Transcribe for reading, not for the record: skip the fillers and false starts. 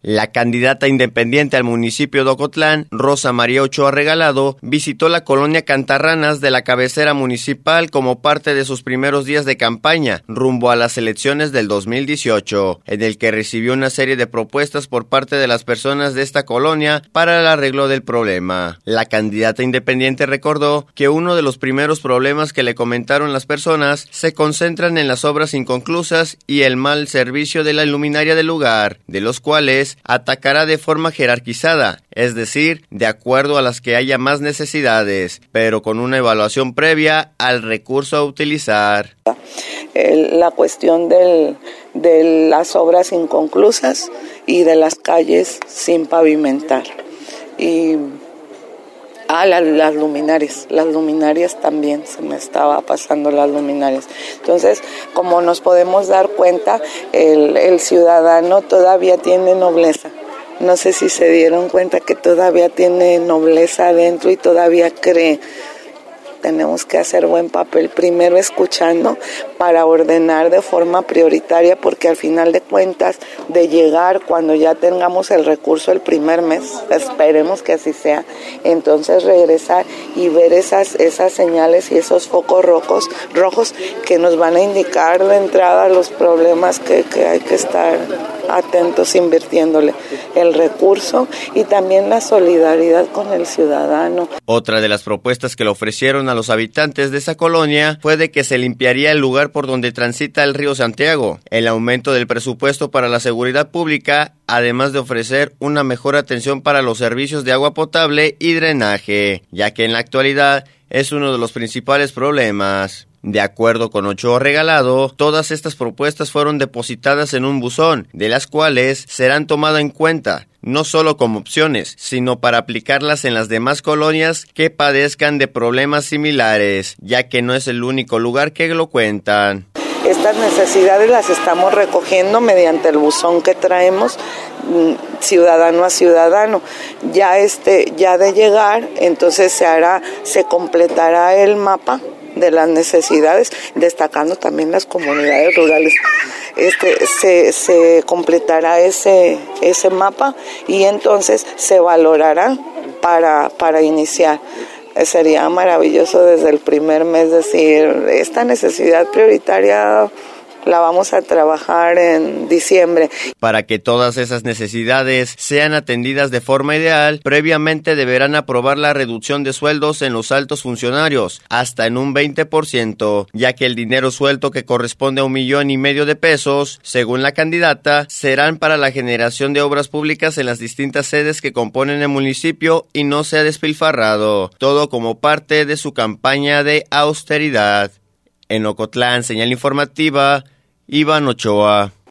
La candidata independiente al municipio de Ocotlán, Rosa María Ochoa Regalado, visitó la colonia Cantarranas de la cabecera municipal como parte de sus primeros días de campaña, rumbo a las elecciones del 2018, en el que recibió una serie de propuestas por parte de las personas de esta colonia para el arreglo del problema. La candidata independiente recordó que uno de los primeros problemas que le comentaron las personas se concentran en las obras inconclusas y el mal servicio de la luminaria del lugar, de los cuales atacará de forma jerarquizada, es decir, de acuerdo a las que haya más necesidades, pero con una evaluación previa al recurso a utilizar. La cuestión de las obras inconclusas y de las calles sin pavimentar. Y las luminarias también, se me estaba pasando las luminarias. Entonces, como nos podemos dar cuenta, el ciudadano todavía tiene nobleza. No sé si se dieron cuenta que todavía tiene nobleza adentro y todavía cree. Tenemos que hacer buen papel, primero escuchando para ordenar de forma prioritaria, porque al final de cuentas, de llegar cuando ya tengamos el recurso el primer mes, esperemos que así sea, entonces regresar y ver esas señales y esos focos rojos que nos van a indicar de entrada los problemas que hay que estar atentos invirtiéndole el recurso y también la solidaridad con el ciudadano. Otra de las propuestas que le ofrecieron a los habitantes de esa colonia fue de que se limpiaría el lugar por donde transita el río Santiago, el aumento del presupuesto para la seguridad pública, además de ofrecer una mejor atención para los servicios de agua potable y drenaje, ya que en la actualidad es uno de los principales problemas. De acuerdo con Ochoa Regalado, todas estas propuestas fueron depositadas en un buzón, de las cuales serán tomadas en cuenta, no solo como opciones, sino para aplicarlas en las demás colonias que padezcan de problemas similares, ya que no es el único lugar que lo cuentan. Estas necesidades las estamos recogiendo mediante el buzón que traemos, ciudadano a ciudadano. Ya de llegar, entonces se completará el mapa de las necesidades, destacando también las comunidades rurales. Se completará ese mapa y entonces se valorará para iniciar. Sería maravilloso desde el primer mes decir, esta necesidad prioritaria la vamos a trabajar en diciembre. Para que todas esas necesidades sean atendidas de forma ideal, previamente deberán aprobar la reducción de sueldos en los altos funcionarios, hasta en un 20%, ya que el dinero suelto que corresponde a 1,5 millones de pesos, según la candidata, serán para la generación de obras públicas en las distintas sedes que componen el municipio y no se ha despilfarrado, todo como parte de su campaña de austeridad. En Ocotlán, señal informativa, Iván Ochoa.